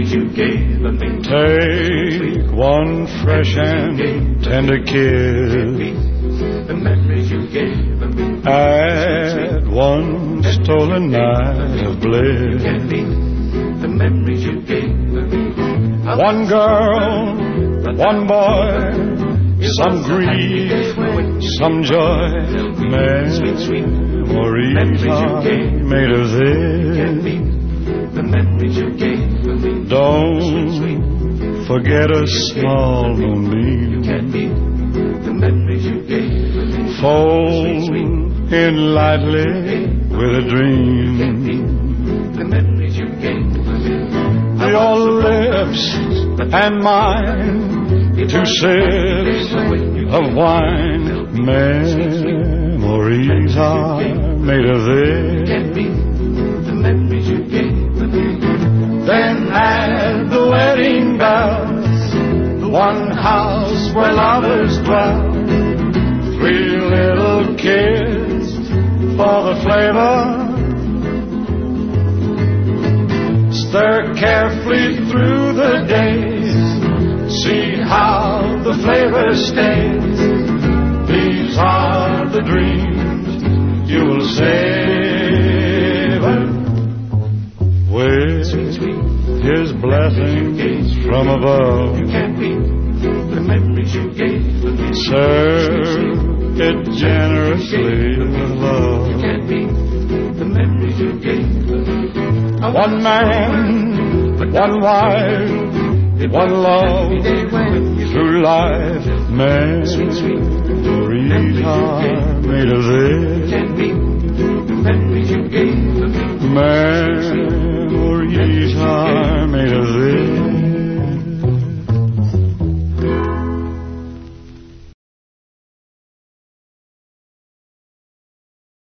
memories you gave me. Take one fresh and tender kiss. The memories you gave me. Add one stolen night of bliss. The memories you gave me. One girl, one boy, some grief, some joy. Memories are made of this. The memories you gave me. Don't forget a small moonbeam. The memories you gave me. Fold in lightly with a dream. The memories you gave me. Your lips and mine, two sips of wine. Memories are made of this. The memories you gave me. Then add the wedding bells, one house where lovers dwell, three little kids for the flavor. Stir carefully through the days, see how the flavor stays. These are the dreams you will savor with His blessings from above. The memories you gave me. Serve it generously with love. The memories you gave me. One man, one wife, one love, through life. Memories are made of this. The memories you gave me. Memories are